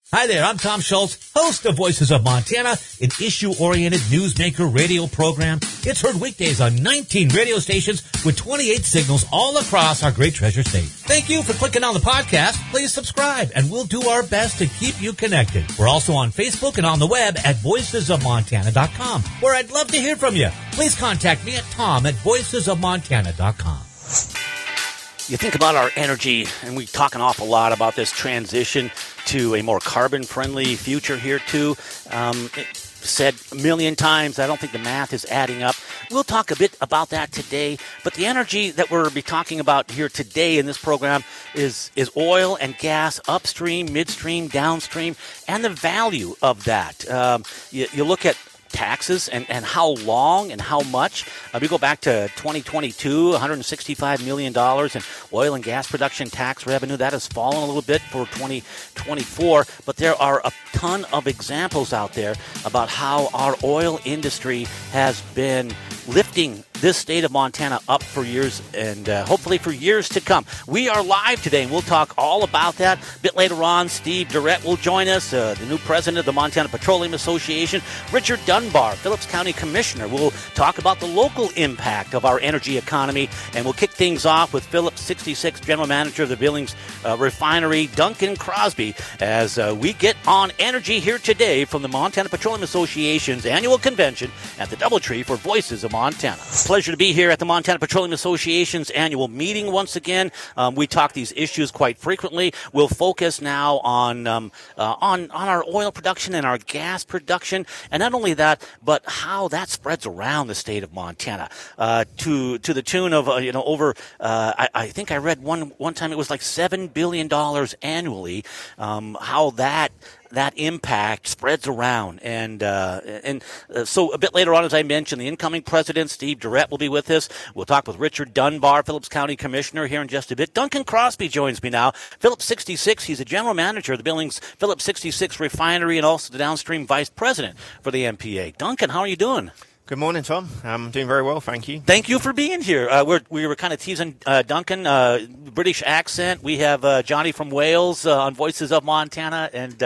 Hi there, I'm Tom Schultz, host of Voices of Montana, an issue-oriented newsmaker radio program. It's heard weekdays on 19 radio stations with 28 signals all across our great treasure state. Thank you for clicking on the podcast. Please subscribe, and we'll do our best to keep you connected. We're also on Facebook and on the web at voicesofmontana.com, where I'd love to hear from you. Please contact me at tom@voicesofmontana.com. You think about our energy, and we talk an awful lot about this transition to a more carbon-friendly future here, too. Said a million times, I don't think the math is adding up. We'll talk a bit about that today, but the energy that we'll be talking about here today in this program is oil and gas, upstream, midstream, downstream, and the value of that. You look at taxes and how long and how much. We go back to 2022, $165 million in oil and gas production tax revenue. That has fallen a little bit for 2024, but there are a ton of examples out there about how our oil industry has been lifting this state of Montana up for years and hopefully for years to come. We are live today, and we'll talk all about that. A bit later on, Steve Durrett will join us, the new president of the Montana Petroleum Association. Richard Dunbar, Phillips County Commissioner, will talk about the local impact of our energy economy, and we'll kick things off with Phillips 66 General Manager of the Billings Refinery, Duncan Crosby, as we get on energy here today from the Montana Petroleum Association's annual convention at the Doubletree for Voices of Montana. Pleasure to be here at the Montana Petroleum Association's annual meeting once again. We talk these issues quite frequently. We'll focus now on our oil production and our gas production, and not only that, but how that spreads around the state of Montana to the tune of over. I think I read one time it was like $7 billion annually. How that impact spreads around. And so a bit later on, as I mentioned, the incoming president, Steve Durrett, will be with us. We'll talk with Richard Dunbar, Phillips County Commissioner, here in just a bit. Duncan Crosby joins me now. Phillips 66, he's a general manager of the Billings Phillips 66 Refinery and also the downstream vice president for the MPA. Duncan, how are you doing? Good morning, Tom. I'm doing very well, thank you. Thank you for being here. We were kind of teasing Duncan, British accent. We have Johnny from Wales on Voices of Montana, and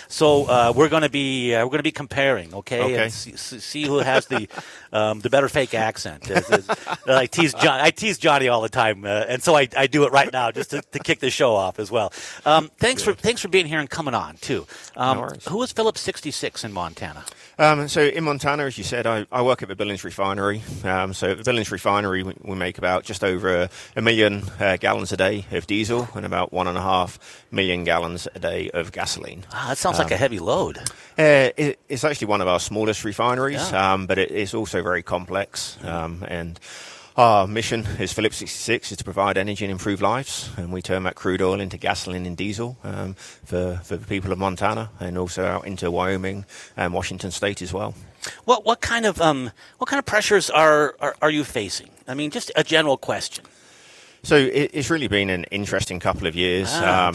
so we're going to be comparing, okay? And see who has the better fake accent. I tease Johnny all the time, and so I do it right now just to kick the show off as well. Thanks for being here and coming on too. No worries. Who is Phillips 66 in Montana? So in Montana, as you said, I work at the Billings Refinery. So at the Billings Refinery, we make about just over a million gallons a day of diesel and about 1.5 million gallons a day of gasoline. Wow, that sounds like a heavy load. It's actually one of our smallest refineries, Yeah. but it's also very complex. And our mission as Phillips 66 is to provide energy and improve lives, and we turn that crude oil into gasoline and diesel for the people of Montana and also out into Wyoming and Washington State as well. What kind of pressures are you facing? I mean, just a general question. So it's really been an interesting couple of years. At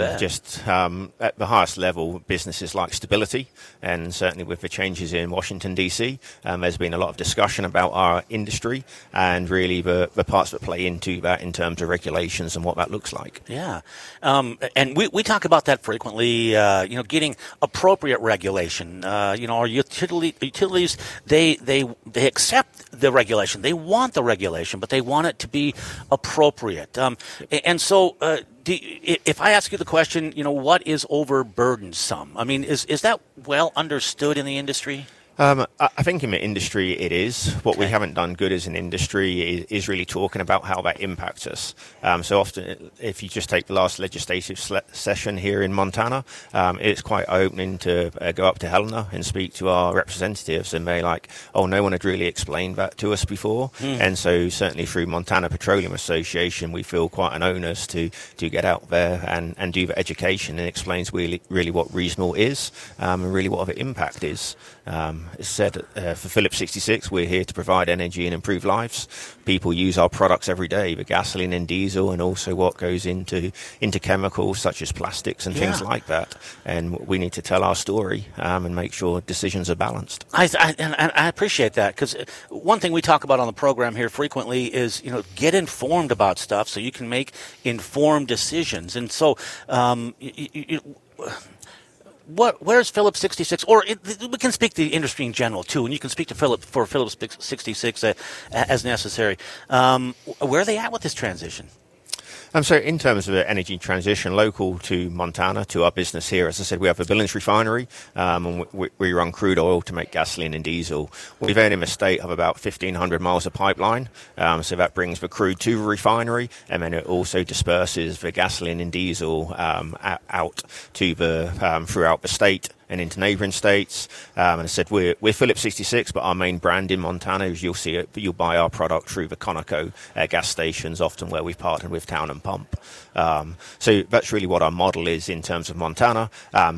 the highest level, businesses like stability, and certainly with the changes in Washington, D.C., there's been a lot of discussion about our industry and really the parts that play into that in terms of regulations and what that looks like. Yeah. And we talk about that frequently, getting appropriate regulation. Our utilities, they accept the regulation. They want the regulation, but they want it to be appropriate. And so if I ask you the question, what is overburdensome? I mean, is that well understood in the industry? I think in the industry it is. What we haven't done good as an industry is really talking about how that impacts us. So often, if you just take the last legislative session here in Montana, it's quite opening to go up to Helena and speak to our representatives, and they're like, oh, no one had really explained that to us before. And so certainly through Montana Petroleum Association, we feel quite an onus to get out there and do the education and explains really what reasonable is and really what the impact is. As said, for Phillips 66, we're here to provide energy and improve lives. People use our products every day, the gasoline and diesel, and also what goes into chemicals such as plastics and things like that. And we need to tell our story and make sure decisions are balanced. I appreciate that, because one thing we talk about on the program here frequently is, get informed about stuff so you can make informed decisions. And so where's Phillips 66? Or we can speak to the industry in general too, and you can speak to Phillips 66 as necessary. Where are they at with this transition? So in terms of energy transition, local to Montana, to our business here, as I said, we have a Billings refinery, and we run crude oil to make gasoline and diesel. We then in the state have about 1,500 miles of pipeline, so that brings the crude to the refinery, and then it also disperses the gasoline and diesel out to the throughout the state and into neighbouring states. And I said we're Phillips 66, but our main brand in Montana is you'll buy our product through the Conoco gas stations, often where we've partnered with Town and Pump. So that's really what our model is in terms of Montana.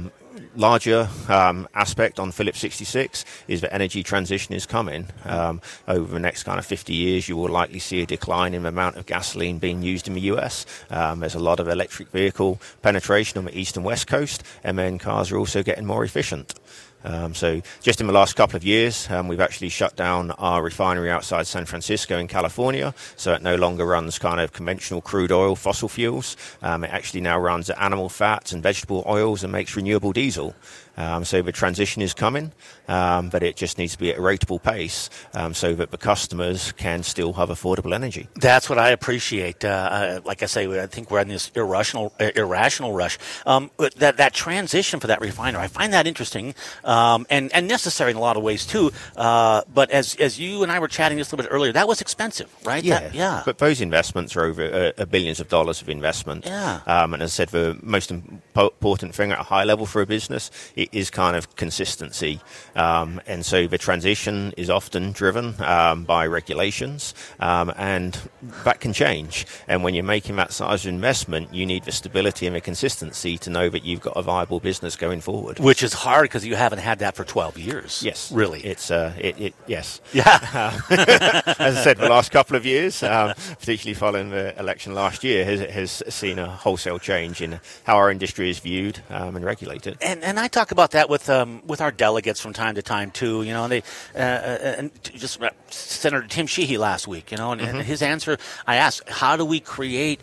Larger aspect on Phillips 66 is that energy transition is coming. Over the next kind of 50 years, you will likely see a decline in the amount of gasoline being used in the US. There's a lot of electric vehicle penetration on the east and west coast, and then cars are also getting more efficient. So just in the last couple of years, we've actually shut down our refinery outside San Francisco in California, so it no longer runs kind of conventional crude oil, fossil fuels. It actually now runs animal fats and vegetable oils and makes renewable diesel. So the transition is coming, but it just needs to be at a rateable pace so that the customers can still have affordable energy. That's what I appreciate. Like I say, I think we're in this irrational rush. That transition for that refiner, I find that interesting and necessary in a lot of ways too. But as you and I were chatting just a little bit earlier, that was expensive, right? Yeah. But those investments are over billions of dollars of investment. Yeah. And as I said, the most important thing at a high level for a business is kind of consistency. And so the transition is often driven by regulations, and that can change. And when you're making that size of investment, you need the stability and the consistency to know that you've got a viable business going forward. Which is hard because you haven't had that for 12 years. Yes. Really. It's, yes. Yeah. As I said, the last couple of years, particularly following the election last year, has seen a wholesale change in how our industry is viewed and regulated. And I talk about that with our delegates from time to time too. You know, and they and just Senator Tim Sheehy last week. You know, and his answer, I asked, how do we create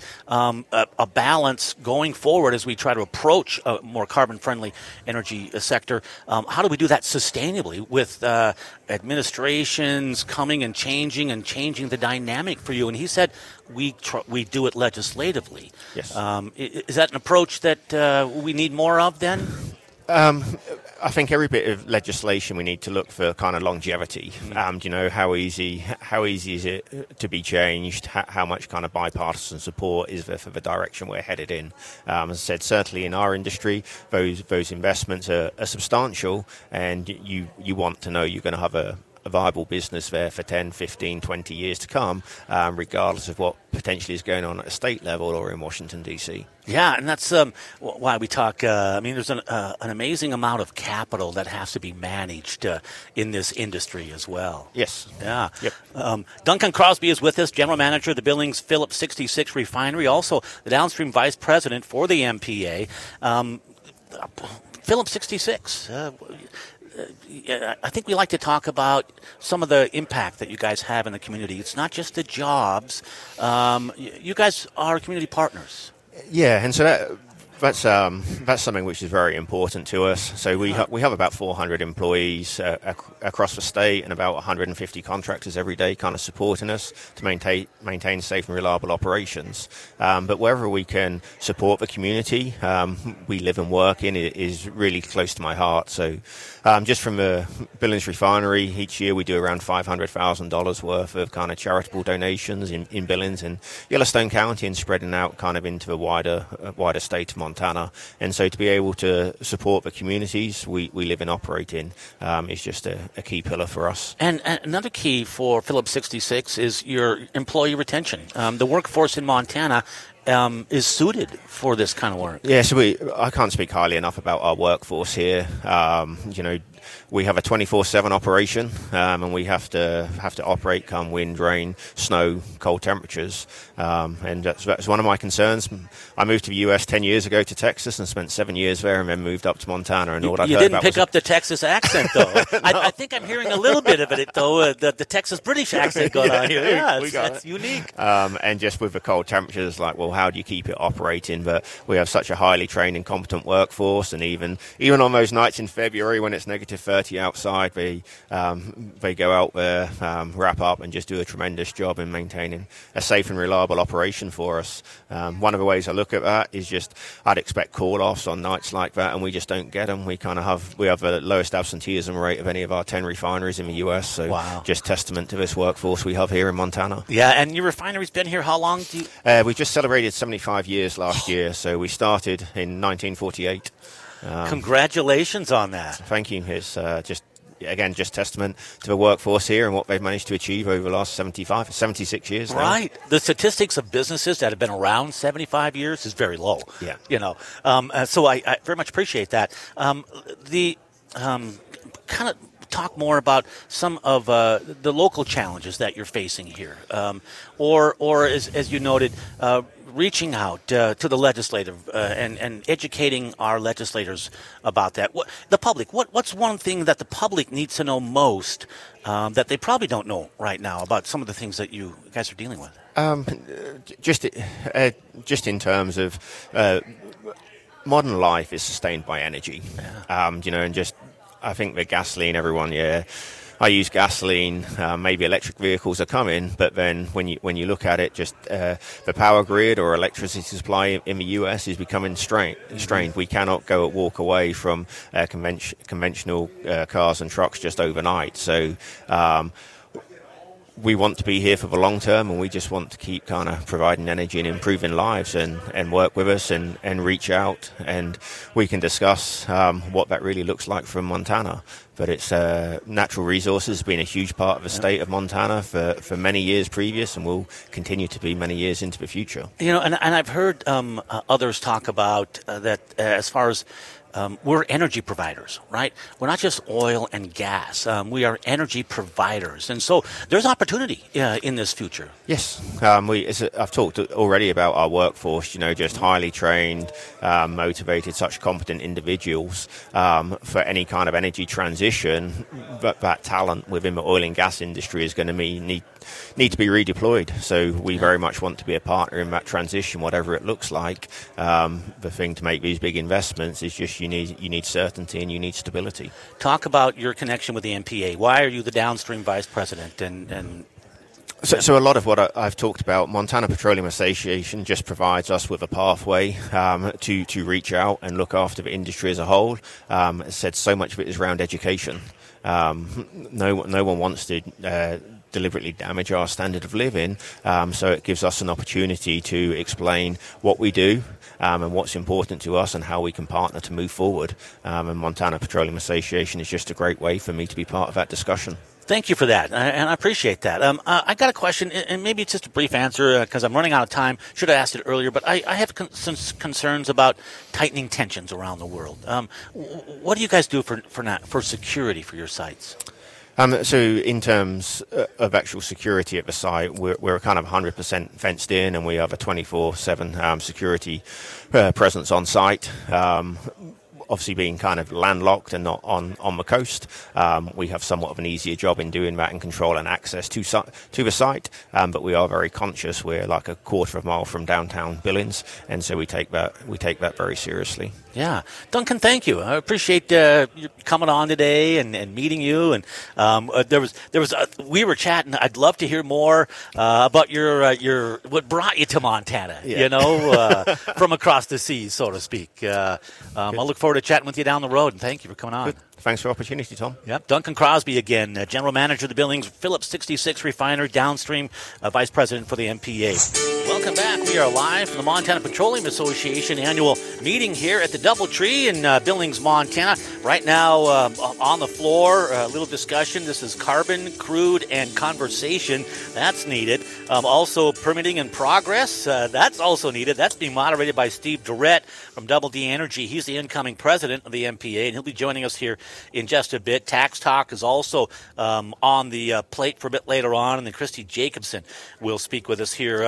a balance going forward as we try to approach a more carbon-friendly energy sector? How do we do that sustainably with administrations coming and changing the dynamic for you? And he said, we do it legislatively. Yes. Is that an approach that we need more of then? I think every bit of legislation we need to look for kind of longevity. You know, how easy is it to be changed? How much kind of bipartisan support is there for the direction we're headed in? As I said, certainly in our industry, those investments are substantial, and you want to know you're going to have a viable business there for 10, 15, 20 years to come, regardless of what potentially is going on at a state level or in Washington, D.C. Yeah, and that's why we talk. I mean, there's an amazing amount of capital that has to be managed in this industry as well. Yes. Yeah. Yep. Duncan Crosby is with us, General Manager of the Billings Phillips 66 Refinery, also the Downstream Vice President for the MPA. Phillips 66. I think we like to talk about some of the impact that you guys have in the community. It's not just the jobs. You guys are community partners. Yeah, and so that's something which is very important to us. So we have about 400 employees across the state and about 150 contractors every day kind of supporting us to maintain safe and reliable operations. But wherever we can support the community we live and work in is really close to my heart. So just from the Billings Refinery, each year we do around $500,000 worth of kind of charitable donations in Billings and Yellowstone County and spreading out kind of into the wider state of Montana. And so to be able to support the communities we live and operate in is just a key pillar for us. And another key for Phillips 66 is your employee retention. The workforce in Montana is suited for this kind of work. Yeah, so I can't speak highly enough about our workforce here. You know, we have a 24/7 operation, and we have to operate come wind, rain, snow, cold temperatures, and that's one of my concerns. I moved to the U.S. 10 years ago to Texas and spent 7 years there, and then moved up to Montana. And all I you heard didn't about pick up the Texas accent, though. No. I think I'm hearing a little bit of it, though. The Texas British accent going on here. Yeah, we got it's unique. And just with the cold temperatures, like, well, how do you keep it operating? But we have such a highly trained and competent workforce, and even on those nights in February when it's negative 30 outside, they go out there, wrap up, and just do a tremendous job in maintaining a safe and reliable operation for us. One of the ways I look at that is just I'd expect call-offs on nights like that, and we just don't get them. We have the lowest absenteeism rate of any of our 10 refineries in the US. So wow. Just testament to this workforce we have here in Montana. Yeah, and your refinery's been here how long? We just celebrated 75 years last year, so we started in 1948. Congratulations on that. Thank you. It's just testament to the workforce here and what they've managed to achieve over the last 76 years now. Right. The statistics of businesses that have been around 75 years is very low. Yeah. So I very much appreciate that. Kind of talk more about some of the local challenges that you're facing here, or as you noted, reaching out to the legislative and educating our legislators about that. The public, what's one thing that the public needs to know most that they probably don't know right now about some of the things that you guys are dealing with? Just in terms of modern life is sustained by energy, and just I think that gasoline, I use gasoline. Maybe electric vehicles are coming, but then when you look at it, just the power grid or electricity supply in the US is becoming strained. We cannot walk away from conventional cars and trucks just overnight. So we want to be here for the long term, and we just want to keep kind of providing energy and improving lives, and work with us and reach out, and we can discuss what that really looks like from Montana. But it's natural resources has been a huge part of the state of Montana for many years previous, and will continue to be many years into the future. And I've heard others talk about that as far as we're energy providers, right? We're not just oil and gas. We are energy providers. And so there's opportunity in this future. Yes. I've talked already about our workforce, just highly trained, motivated, such competent individuals for any kind of energy transition. But that talent within the oil and gas industry is going to need to be redeployed. So we very much want to be a partner in that transition, whatever it looks like. The thing to make these big investments is just you need certainty and you need stability. Talk about your connection with the MPA. Why are you the downstream vice president? So a lot of what I've talked about, Montana Petroleum Association just provides us with a pathway to reach out and look after the industry as a whole. As said, so much of it is around education. No one wants to deliberately damage our standard of living, so it gives us an opportunity to explain what we do and what's important to us and how we can partner to move forward. And Montana Petroleum Association is just a great way for me to be part of that discussion. Thank you for that, and I appreciate that. I got a question, and maybe it's just a brief answer because I'm running out of time. Should have asked it earlier, but I have some concerns about tightening tensions around the world. What do you guys do for security for your sites? So in terms of actual security at the site, we're kind of 100% fenced in, and we have a 24/7 security presence on site. Obviously being kind of landlocked and not on the coast, we have somewhat of an easier job in doing that and control and access to the site, but we are very conscious. We're like a quarter of a mile from downtown Billings, and so we take that very seriously. Yeah. Duncan, thank you. I appreciate you coming on today and meeting you. And we were chatting. I'd love to hear more about your what brought you to Montana, from across the seas, so to speak. I'll look forward to chatting with you down the road, and thank you for coming on. Good. Thanks for the opportunity, Tom. Yep. Duncan Crosby again, General Manager of the Billings Phillips 66 Refinery, downstream Vice President for the MPA. Welcome back. We are live from the Montana Petroleum Association annual meeting here at the Doubletree in Billings, Montana. Right now on the floor, a little discussion. This is carbon, crude, and conversation. That's needed. Also permitting in progress. That's also needed. That's being moderated by Steve Durrett from Double D Energy. He's the incoming president of the MPA, and he'll be joining us here in just a bit. Tax Talk is also on the plate for a bit later on, and then Christy Jacobson will speak with us here. Troy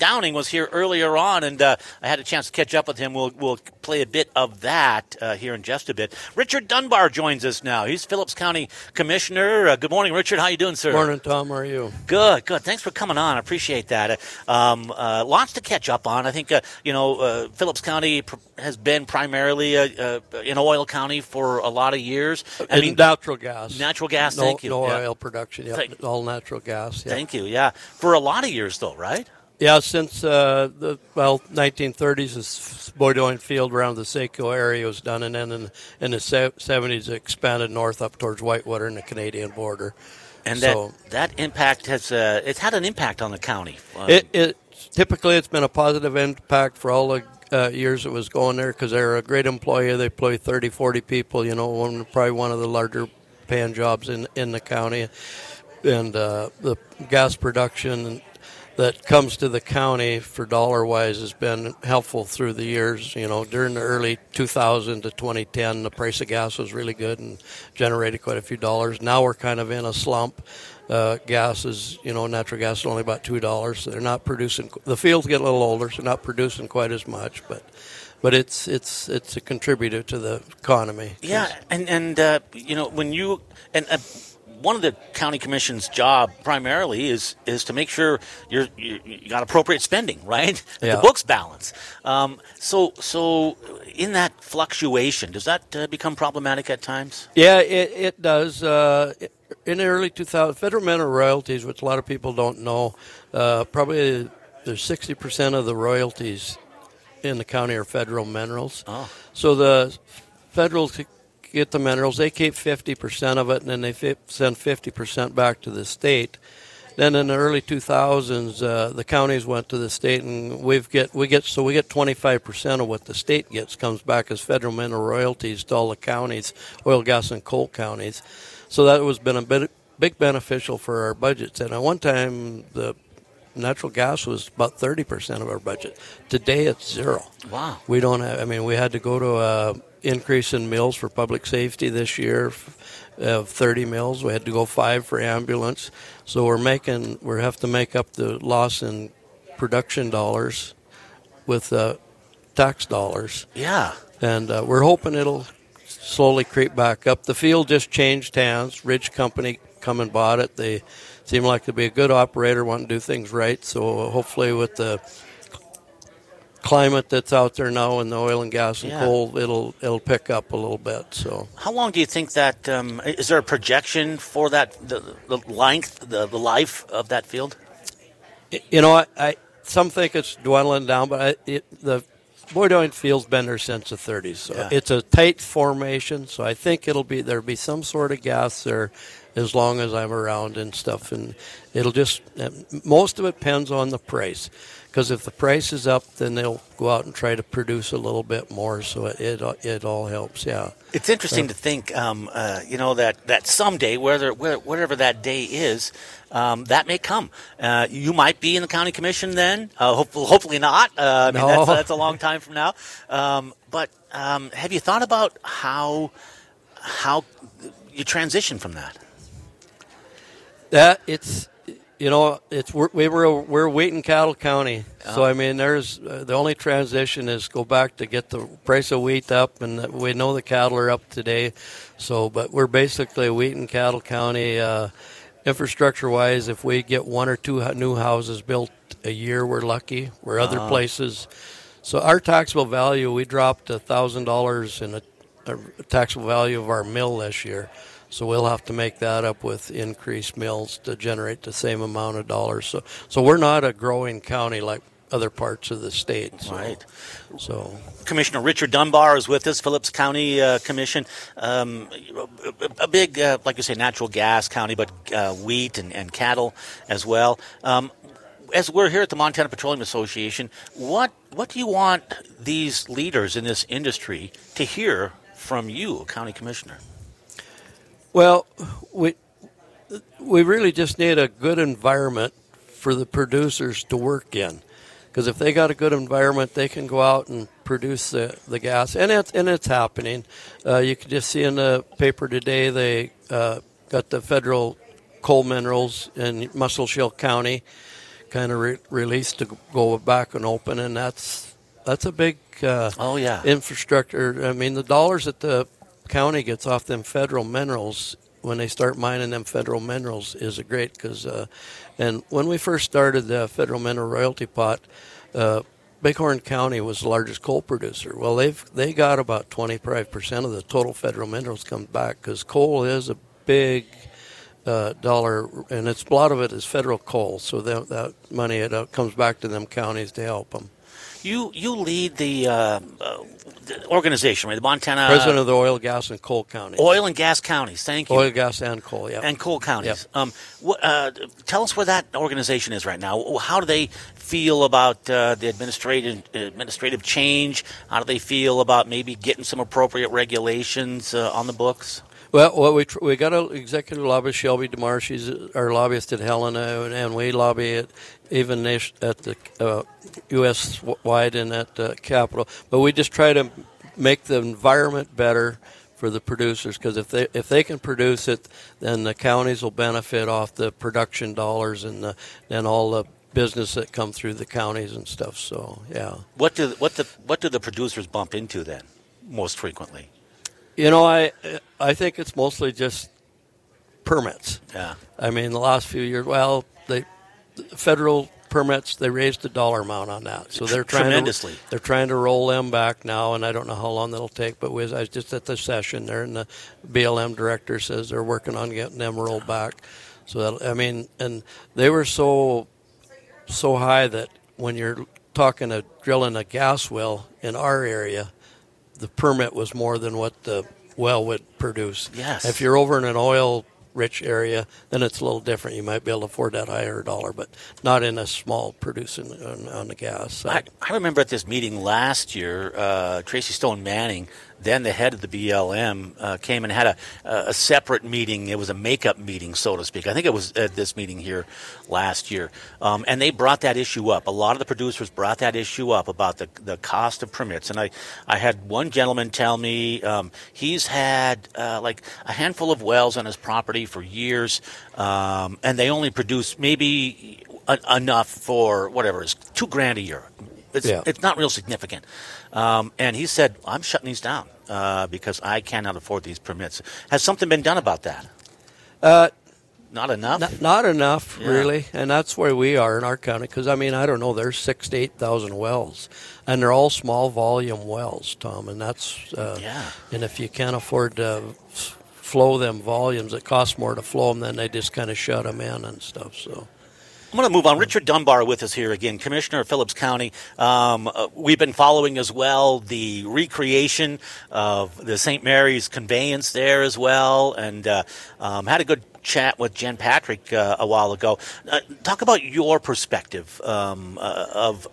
Downing was here earlier on, and I had a chance to catch up with him. We'll play a bit of that here in just a bit. Richard Dunbar joins us now. He's Phillips County Commissioner. Good morning, Richard. How you doing, sir? Morning, Tom. How are you? Good. Thanks for coming on. I appreciate that. Lots to catch up on. I think, Phillips County has been primarily an oil county for a lot of years. Natural gas. Natural gas, no, thank you. No oil production, all natural gas. Yeah. Thank you, yeah. For a lot of years, though, right? Yeah, since the 1930s, this Bowdoin Field around the Saco area was done, and then in the 70s it expanded north up towards Whitewater and the Canadian border. And that impact has it's had an impact on the county. Typically it's been a positive impact for all the years it was going there because they're a great employer. They employ 30, 40 people, probably one of the larger paying jobs in the county. And the gas production that comes to the county for dollar-wise has been helpful through the years. During the early 2000 to 2010, the price of gas was really good and generated quite a few dollars. Now we're kind of in a slump. Gas is, natural gas is only about $2, so they're not producing. The fields get a little older, so not producing quite as much, but it's a contributor to the economy. Yeah, and when you one of the county commission's job primarily is to make sure you got appropriate spending, right? Yeah. The books balance. So in that fluctuation, does that become problematic at times? Yeah, it does. In the early 2000s, federal mineral royalties, which a lot of people don't know, probably there's 60% of the royalties in the county are federal minerals. Oh. So the federals get the minerals, they keep 50% of it, and then they send 50% back to the state. Then in the early 2000s, the counties went to the state, and we get 25% of what the state gets comes back as federal mineral royalties to all the counties, oil, gas, and coal counties. So that has been a big beneficial for our budgets. And at one time, the natural gas was about 30% of our budget. Today, it's zero. Wow. We don't have. We had to go to increase in mills for public safety this year of 30 mills. We had to go 5 for ambulance. So we have to make up the loss in production dollars with tax dollars. Yeah. And we're hoping it'll slowly creep back up. The field just changed hands. Ridge Company come and bought it. They seem like they'll be a good operator, want to do things right. So hopefully with the climate that's out there now in the oil and gas and coal, it'll pick up a little bit. So how long do you think that is there a projection for that the length the life of that field? I some think it's dwindling down, but the Bowdoin Field's been there since the 30s. So it's a tight formation, so I think there'll be some sort of gas there as long as I'm around and stuff, and it'll just most of it depends on the price. Because if the price is up, then they'll go out and try to produce a little bit more. So it all helps. Yeah. It's interesting to think, that someday, whatever that day is, that may come. You might be in the county commission then. Hopefully not. No. That's a long time from now. But have you thought about how you transition from that? We're wheat and cattle county, so there's the only transition is go back to get the price of wheat up, and we know the cattle are up today. So, but we're basically a wheat and cattle county. Infrastructure-wise, if we get 1 or 2 new houses built a year, we're lucky. We're other places. So our taxable value, we dropped $1,000 in a taxable value of our mill this year. So we'll have to make that up with increased mills to generate the same amount of dollars. So we're not a growing county like other parts of the state. So, right. So Commissioner Richard Dunbar is with us, Phillips County Commission. A big, like you say, natural gas county, but wheat and cattle as well. As we're here at the Montana Petroleum Association, what do you want these leaders in this industry to hear from you, County Commissioner? Well, we really just need a good environment for the producers to work in, because if they got a good environment, they can go out and produce the gas, and it's happening. You can just see in the paper today they got the federal coal minerals in Musselshell County kind of released to go back and open, and that's a big infrastructure. I mean, the dollars that the county gets off them federal minerals when they start mining them federal minerals is a great, because and when we first started the federal mineral royalty pot, Bighorn County was the largest coal producer. Well, they got about 25% of the total federal minerals comes back, because coal is a big dollar, and a lot of it is federal coal. So that money comes back to them counties to help them. You lead the organization, right? The Montana President of the Oil, Gas, and Coal Counties. Oil and Gas Counties. Thank you. Oil, gas, and coal. Yeah. And coal counties. Yep. Tell us where that organization is right now. How do they feel about the administrative change? How do they feel about maybe getting some appropriate regulations on the books? Well, we got an executive lobbyist, Shelby DeMar. She's our lobbyist at Helena, and we lobby it even at the U.S.-wide and at the Capitol. But we just try to make the environment better for the producers, because if they can produce it, then the counties will benefit off the production dollars and all the business that come through the counties and stuff. So yeah. What do the producers bump into then most frequently? You know, I think it's mostly just permits. Yeah. I mean, the last few years, federal permits, they raised the dollar amount on that, so they're trying tremendously. They're trying to roll them back now, and I don't know how long that'll take. But I was just at the session there, and the BLM director says they're working on getting them rolled back. So and they were so high that when you're talking of drilling a gas well in our area, the permit was more than what the well would produce. Yes. If you're over in an oil-rich area, then it's a little different. You might be able to afford that higher dollar, but not in a small producing on the gas side. I remember at this meeting last year, Tracy Stone Manning, then the head of the BLM, came and had a separate meeting. It was a makeup meeting, so to speak. I think it was at this meeting here last year. And they brought that issue up. A lot of the producers brought that issue up about the cost of permits. And I had one gentleman tell me he's had like a handful of wells on his property for years, and they only produce maybe enough for whatever, it's $2,000 a year. It's not real significant. And he said, I'm shutting these down because I cannot afford these permits. Has something been done about that? Not enough? Not enough, really. And that's where we are in our county, because, I mean, I don't know, there's 6,000 to 8,000 wells. And they're all small volume wells, Tom. And that's, and if you can't afford to flow them volumes, it costs more to flow them, then they just kind of shut them in and stuff, so. I'm going to move on. Richard Dunbar with us here again, Commissioner of Phillips County. We've been following as well the recreation of the St. Mary's conveyance there as well, and had a good chat with Jen Patrick a while ago. Talk about your perspective of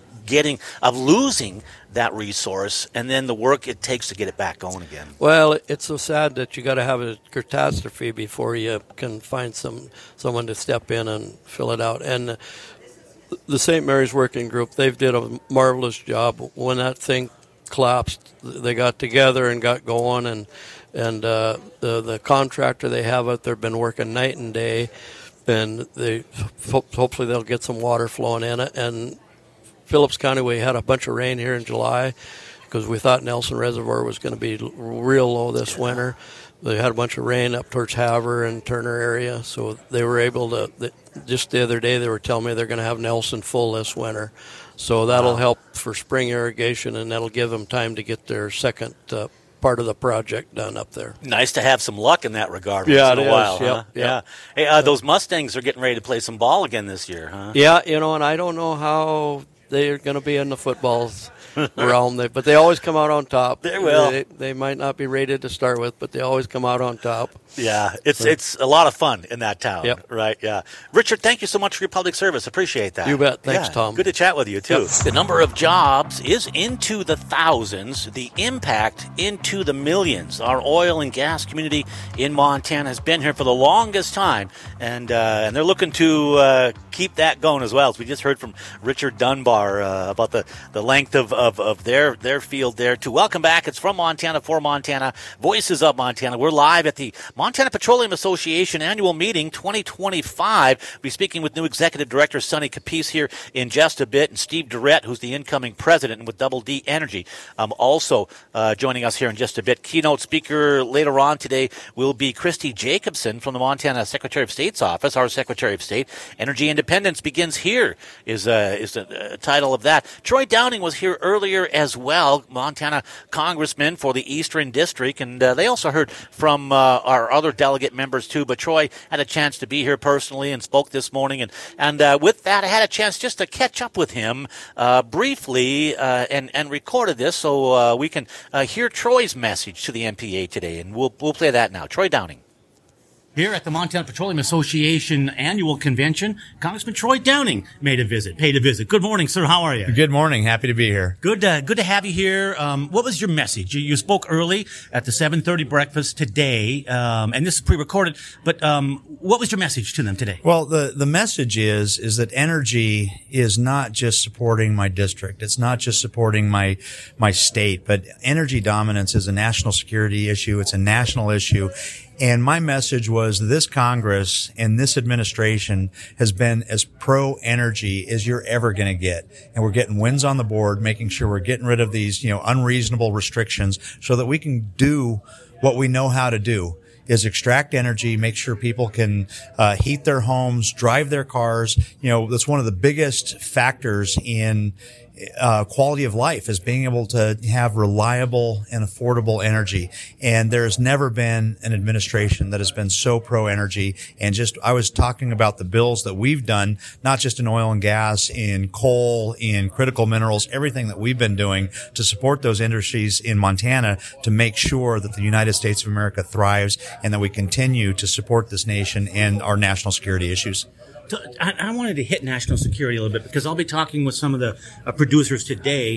losing that resource, and then the work it takes to get it back going again. Well, it's so sad that you got to have a catastrophe before you can find someone to step in and fill it out. And the St. Mary's Working Group, they've did a marvelous job. When that thing collapsed, they got together and got going, and the contractor they have out there been working night and day, and hopefully they'll get some water flowing in it. And Phillips County, we had a bunch of rain here in July because we thought Nelson Reservoir was going to be real low this winter. They had a bunch of rain up towards Havre and Turner area, so they were able to, just the other day they were telling me they're going to have Nelson full this winter. So that'll help for spring irrigation, and that'll give them time to get their second part of the project done up there. Nice to have some luck in that regard once in a while. Huh? Yeah. Hey, those Mustangs are getting ready to play some ball again this year, huh? Yeah, and I don't know how they're going to be in the footballs realm, but they always come out on top. They will. They might not be rated to start with, but they always come out on top. Yeah, it's a lot of fun in that town, right? Yeah. Richard, thank you so much for your public service. Appreciate that. You bet. Thanks, Tom. Good to chat with you, too. Yep. The number of jobs is into the thousands, the impact into the millions. Our oil and gas community in Montana has been here for the longest time, and they're looking to keep that going as well. As we just heard from Richard Dunbar about the length of of their field there too. Welcome back. It's From Montana for Montana, Voices of Montana. We're live at the Montana Petroleum Association Annual Meeting 2025. We'll be speaking with new Executive Director Sonny Capiz here in just a bit, and Steve Durrett, who's the incoming president with Double D Energy, also joining us here in just a bit. Keynote speaker later on today will be Christy Jacobson from the Montana Secretary of State's office, our Secretary of State. Energy Independence Begins Here is the title of that. Troy Downing was here earlier as well, Montana Congressman for the Eastern District, and they also heard from our other delegate members too, but Troy had a chance to be here personally and spoke this morning, and with that I had a chance just to catch up with him briefly and recorded this so we can hear Troy's message to the MPA today, and we'll play that now. Troy Downing. Here at the Montana Petroleum Association Annual Convention, Congressman Troy Downing paid a visit. Good morning, sir. How are you? Good morning. Happy to be here. Good to have you here. What was your message? You spoke early at the 7:30 breakfast today, and this is pre-recorded, but what was your message to them today? Well, the message is that energy is not just supporting my district. It's not just supporting my state, but energy dominance is a national security issue. It's a national issue. And my message was this Congress and this administration has been as pro-energy as you're ever going to get. And we're getting wins on the board, making sure we're getting rid of these, unreasonable restrictions so that we can do what we know how to do, is extract energy, make sure people can heat their homes, drive their cars. That's one of the biggest factors in quality of life, is being able to have reliable and affordable energy. And there's never been an administration that has been so pro-energy. And I was talking about the bills that we've done, not just in oil and gas, in coal, in critical minerals, everything that we've been doing to support those industries in Montana to make sure that the United States of America thrives and that we continue to support this nation and our national security issues. I wanted to hit national security a little bit because I'll be talking with some of the producers today.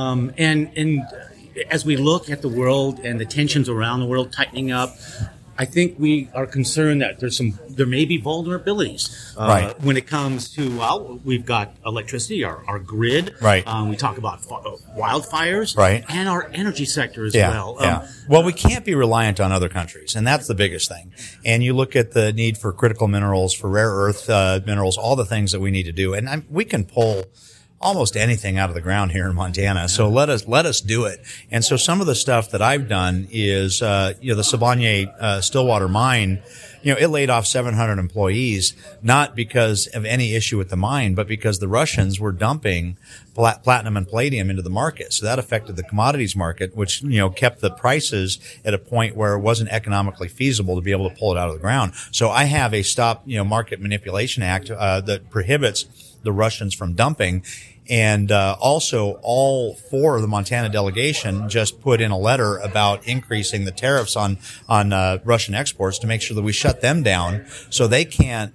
And as we look at the world and the tensions around the world tightening up, I think we are concerned that there may be vulnerabilities when it comes to, we've got electricity, our grid. Right. We talk about wildfires. Right. And our energy sector as well. Well, we can't be reliant on other countries, and that's the biggest thing. And you look at the need for critical minerals, for rare earth minerals, all the things that we need to do. And we can pull almost anything out of the ground here in Montana. So let us do it. And so some of the stuff that I've done is, the Sibanye Stillwater mine, it laid off 700 employees, not because of any issue with the mine, but because the Russians were dumping platinum and palladium into the market. So that affected the commodities market, which, kept the prices at a point where it wasn't economically feasible to be able to pull it out of the ground. So I have a Stop, Market Manipulation Act, that prohibits the Russians from dumping. And also all four of the Montana delegation just put in a letter about increasing the tariffs on Russian exports to make sure that we shut them down so they can't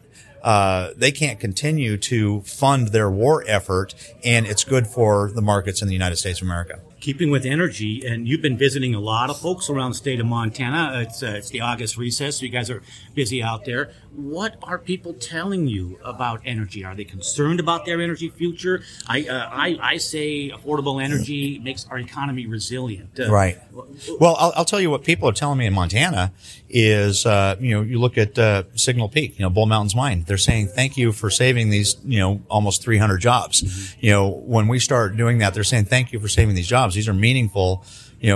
continue to fund their war effort, and it's good for the markets in the United States of America. Keeping with energy, and you've been visiting a lot of folks around the state of Montana. It's the August recess, so you guys are busy out there. What are people telling you about energy? Are they concerned about their energy future? I say affordable energy makes our economy resilient. Right. Well, I'll tell you what people are telling me in Montana is, you look at Signal Peak, Bull Mountains Mine. They're saying thank you for saving these, almost 300 jobs. Mm-hmm. When we start doing that, they're saying thank you for saving these jobs. These are meaningful,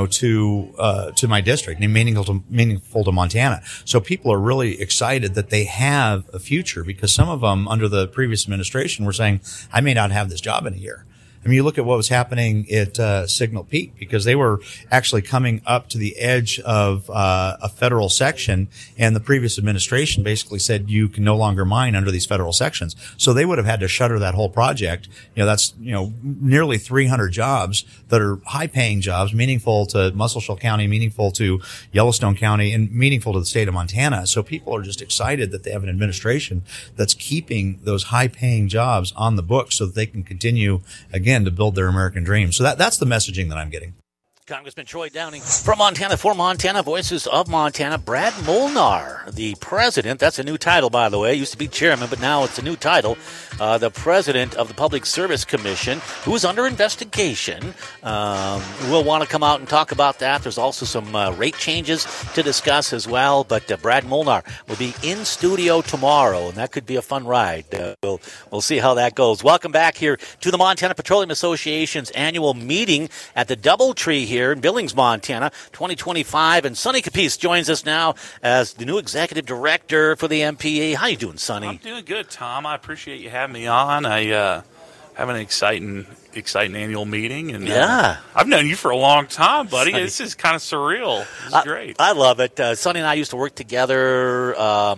to my district and meaningful to Montana. So people are really excited that they have a future, because some of them under the previous administration were saying, I may not have this job in a year. I mean, you look at what was happening at Signal Peak, because they were actually coming up to the edge of a federal section, and the previous administration basically said you can no longer mine under these federal sections. So they would have had to shutter that whole project. That's nearly 300 jobs that are high-paying jobs, meaningful to Muscle County, meaningful to Yellowstone County, and meaningful to the state of Montana. So people are just excited that they have an administration that's keeping those high-paying jobs on the books so that they can continue again to build their American dream. So that's the messaging that I'm getting. Congressman Troy Downing from Montana for Montana, Voices of Montana. Brad Molnar the president, that's a new title, by the way. It used to be chairman, but now it's a new title. The president of the Public Service Commission, who is under investigation. We'll want to come out and talk about that. There's also some rate changes to discuss as well. But Brad Molnar will be in studio tomorrow, and that could be a fun ride. We'll see how that goes. Welcome back here to the Montana Petroleum Association's annual meeting at the Doubletree here in Billings, Montana, 2025. And Sonny Capiz joins us now as the new executive director for the MPA. How you doing, Sonny? I'm doing good, Tom. I appreciate you having me on. I have an exciting annual meeting, and I've known you for a long time, buddy. Sonny. This is kind of surreal. This is great. I love it. Sonny and I used to work together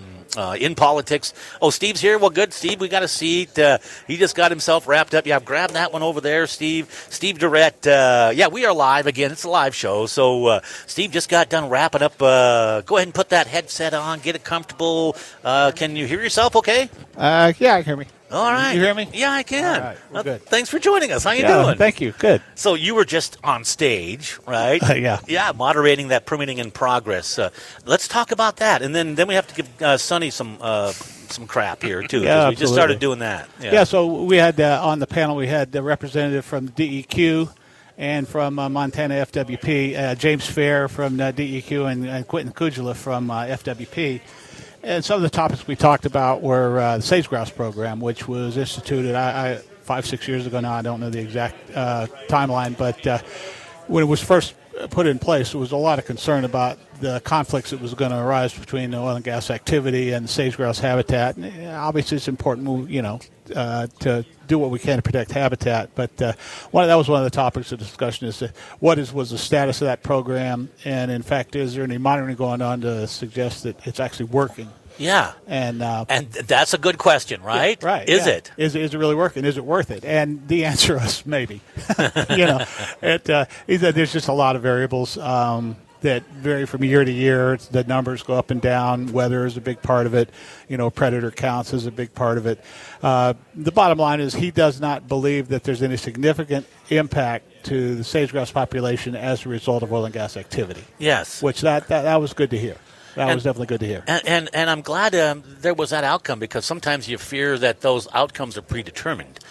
in politics. Oh, Steve's here. Well, good, Steve. We got a seat. He just got himself wrapped up. Yeah, grab that one over there, Steve. Steve Durrett. We are live again. It's a live show. So Steve just got done wrapping up. Go ahead and put that headset on. Get it comfortable. Can you hear yourself okay? Yeah, I can hear me. All right. You hear me? Yeah, I can. All right. Well, good. Thanks for joining us. How you doing? Thank you. Good. So you were just on stage, right? Yeah. Yeah, moderating that permitting in progress. Let's talk about that, and then we have to give Sonny some crap here too. Yeah, we just started doing that. Yeah. So we had on the panel we had the representative from DEQ and from Montana FWP, James Fair from DEQ, and Quentin Kujula from FWP. And some of the topics we talked about were the sage grouse program, which was instituted 5-6 years ago now. I don't know the exact timeline, but when it was first put in place, there was a lot of concern about the conflicts that was going to arise between the oil and gas activity and the sage grouse habitat. And obviously, it's important, to do what we can to protect habitat. But that was one of the topics of discussion: is what was the status of that program, and in fact, is there any monitoring going on to suggest that it's actually working? Yeah, and that's a good question, right? Yeah, right. Is it? Is it really working? Is it worth it? And the answer is maybe. There's just a lot of variables that vary from year to year. The numbers go up and down. Weather is a big part of it. Predator counts is a big part of it. The bottom line is he does not believe that there's any significant impact to the sage grouse population as a result of oil and gas activity. Yes. Which that was good to hear. That was definitely good to hear. And I'm glad there was that outcome, because sometimes you fear that those outcomes are predetermined.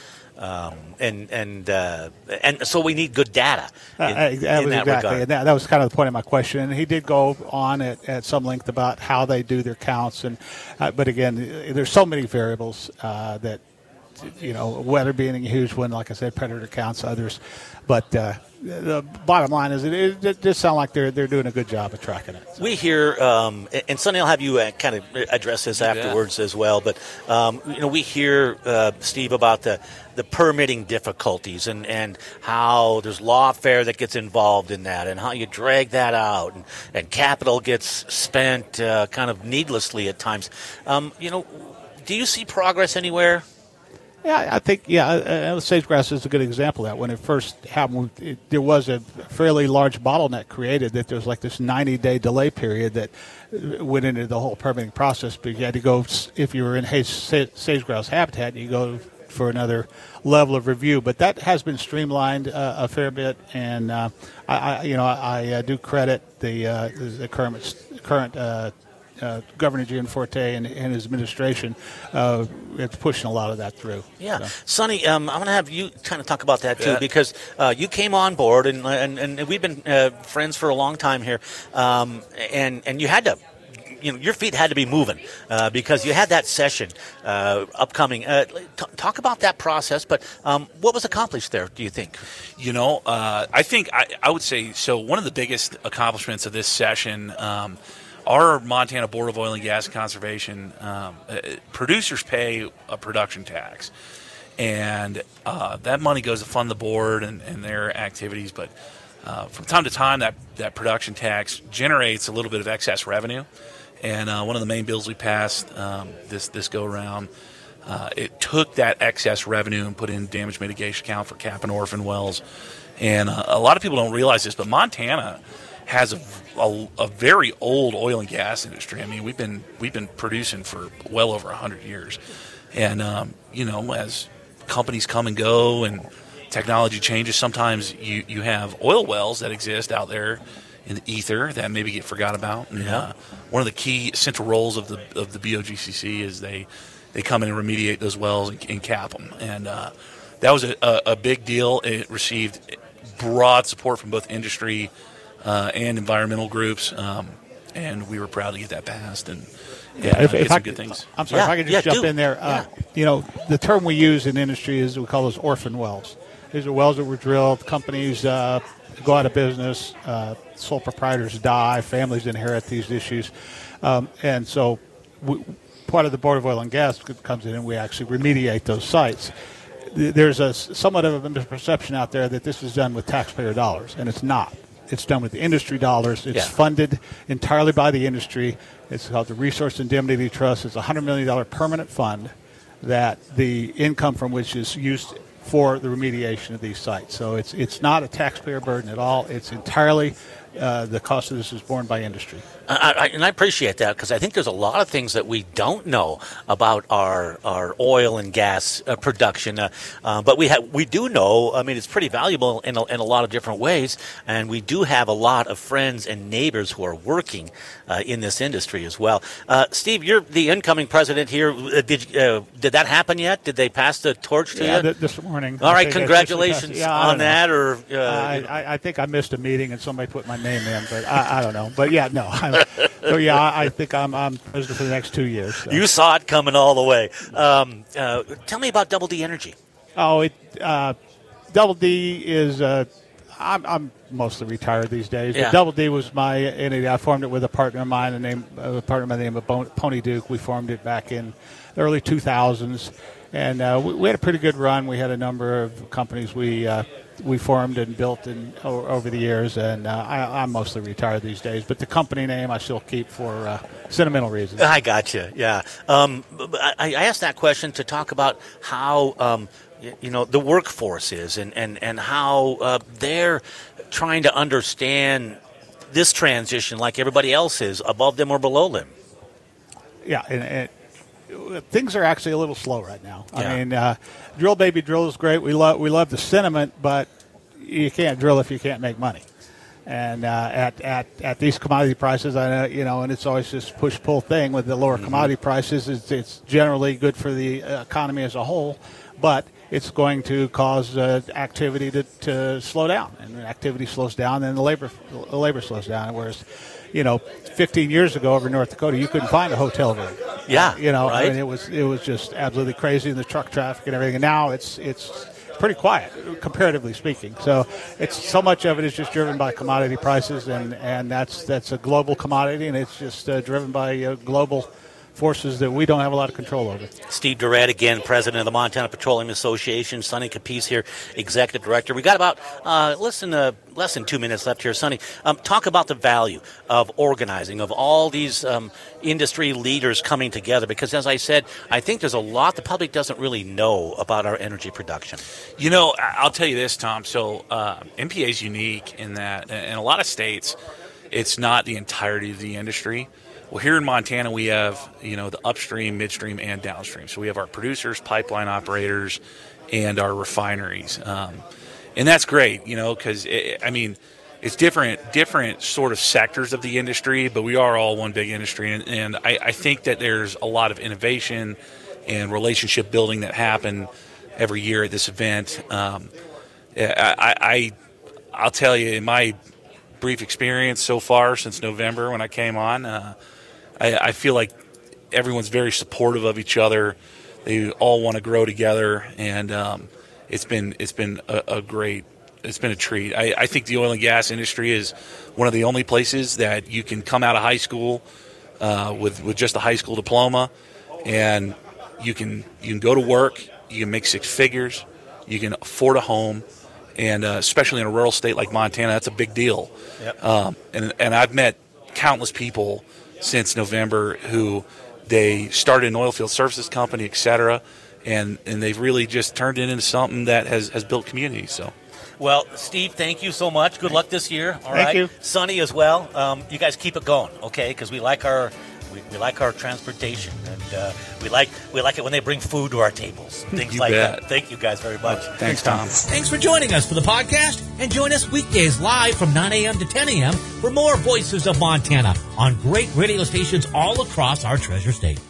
And so we need good data in that regard. And that was kind of the point of my question. And he did go on at some length about how they do their counts. But again, there's so many variables that, weather being a huge one, like I said, predator counts, others. But the bottom line is it just sounds like they're doing a good job of tracking it. So. We hear, and Sonny, I'll have you kind of address this afterwards as well, but, we hear, Steve, about the permitting difficulties and how there's lawfare that gets involved in that and how you drag that out and capital gets spent kind of needlessly at times. Do you see progress anywhere? Yeah, I think, sage grouse is a good example of that. When it first happened, there was a fairly large bottleneck created that there was like this 90-day delay period that went into the whole permitting process. But you had to go, if you were in sage grouse habitat, you go for another level of review. But that has been streamlined a fair bit, and I do credit the current Governor Gianforte and his administration it's pushing a lot of that through. Yeah. So. Sonny, I'm going to have you kind of talk about that too, because you came on board and we've been friends for a long time here, and you had to, your feet had to be moving because you had that session upcoming. Talk about that process, but what was accomplished there, do you think? I think I would say, so one of the biggest accomplishments of this session, our Montana Board of Oil and Gas Conservation, producers pay a production tax, and that money goes to fund the board and their activities. But from time to time, that production tax generates a little bit of excess revenue. And one of the main bills we passed this go-around, it took that excess revenue and put in damage mitigation account for cap and orphan wells. And a lot of people don't realize this, but Montana has a very old oil and gas industry. I mean, we've been producing for well over 100 years, and as companies come and go and technology changes, sometimes you have oil wells that exist out there in the ether that maybe get forgot about. And, one of the key central roles of the BOGCC is they come in and remediate those wells and cap them. And that was a big deal. It received broad support from both industry and environmental groups, and we were proud to get that passed. And get some good things. I'm sorry, if I could just jump in there. The term we use in industry is we call those orphan wells. These are wells that were drilled. Companies go out of business. Sole proprietors die. Families inherit these issues. And so part of the Board of Oil and Gas comes in and we actually remediate those sites. There's somewhat of a misperception out there that this is done with taxpayer dollars, and it's not. It's done with industry dollars. It's funded entirely by the industry. It's called the Resource Indemnity Trust. It's a $100 million permanent fund that the income from which is used for the remediation of these sites. So it's not a taxpayer burden at all. It's entirely the cost of this is borne by industry. And I appreciate that because I think there's a lot of things that we don't know about our oil and gas production. But we do know, I mean, it's pretty valuable in a lot of different ways. And we do have a lot of friends and neighbors who are working in this industry as well. Steve, you're the incoming president here. Did that happen yet? Did they pass the torch to you? This morning. All right, congratulations on that. Or I think I missed a meeting and somebody put my name in, but I don't know. But I think I'm president for the next 2 years. So. You saw it coming all the way. Tell me about Double D Energy. Double D is I'm mostly retired these days. Yeah. But Double D was my entity. I formed it with a partner of mine, by the name of Pony Duke. We formed it back in the early 2000s, and we had a pretty good run. We had a number of companies we formed and built over the years, and I'm mostly retired these days. But the company name I still keep for sentimental reasons. I gotcha. Yeah, I asked that question to talk about how the workforce is and how they're trying to understand this transition like everybody else is, above them or below them. Yeah, and things are actually a little slow right now. Yeah. I mean, drill baby drill is great. We love the sentiment, but you can't drill if you can't make money. And at these commodity prices, I know, and it's always this push-pull thing with the lower commodity prices. It's generally good for the economy as a whole, but it's going to cause activity to slow down. And when activity slows down, then the labor slows down. Whereas, 15 years ago over in North Dakota, you couldn't find a hotel room. Yeah, right? I mean, it was just absolutely crazy in the truck traffic and everything. And now it's pretty quiet, comparatively speaking. So so much of it is just driven by commodity prices, and that's a global commodity, and it's just driven by global forces that we don't have a lot of control over. Steve Durrett, again, president of the Montana Petroleum Association. Sonny Capiz here, executive director. We got about less than 2 minutes left here. Sonny, talk about the value of organizing, of all these industry leaders coming together, because as I said, I think there's a lot the public doesn't really know about our energy production. I'll tell you this, Tom. So MPA is unique in that in a lot of states, it's not the entirety of the industry. Well, here in Montana, we have, the upstream, midstream, and downstream. So we have our producers, pipeline operators, and our refineries. And that's great, because, it's different sort of sectors of the industry, but we are all one big industry. And I think that there's a lot of innovation and relationship building that happen every year at this event. I'll tell you, in my brief experience so far since November when I came on, I feel like everyone's very supportive of each other. They all want to grow together, and it's been a treat. I think the oil and gas industry is one of the only places that you can come out of high school with just a high school diploma, and you can go to work, you can make six figures, you can afford a home, and especially in a rural state like Montana, that's a big deal. Yep. And I've met countless people since November who they started an oil field services company, et cetera, and they've really just turned it into something that has built communities. So. Well, Steve, thank you so much. Good luck this year. All right. Thank you. Sonny as well. You guys keep it going, okay? Because we like our We like our transportation, and we like it when they bring food to our tables, things like bet. that. Thank you guys very much. Thanks, Tom. Thanks for joining us for the podcast, and join us weekdays live from 9 a.m. to 10 a.m. for more Voices of Montana on great radio stations all across our treasure state.